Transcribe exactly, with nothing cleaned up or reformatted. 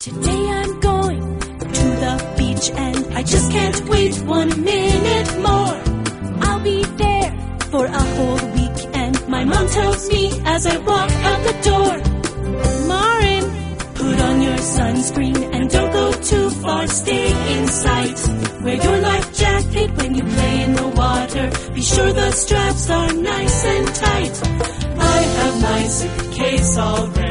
Today I'm going to the beach and I just can't wait one minute more. I'll be there for a whole week and my mom tells me as I walk out the door, Marin, put on your sunscreen and don't go too far, stay in sight. Wear your life jacket when you play in the water, be sure the straps are nice and tight. I have my suitcase all ready.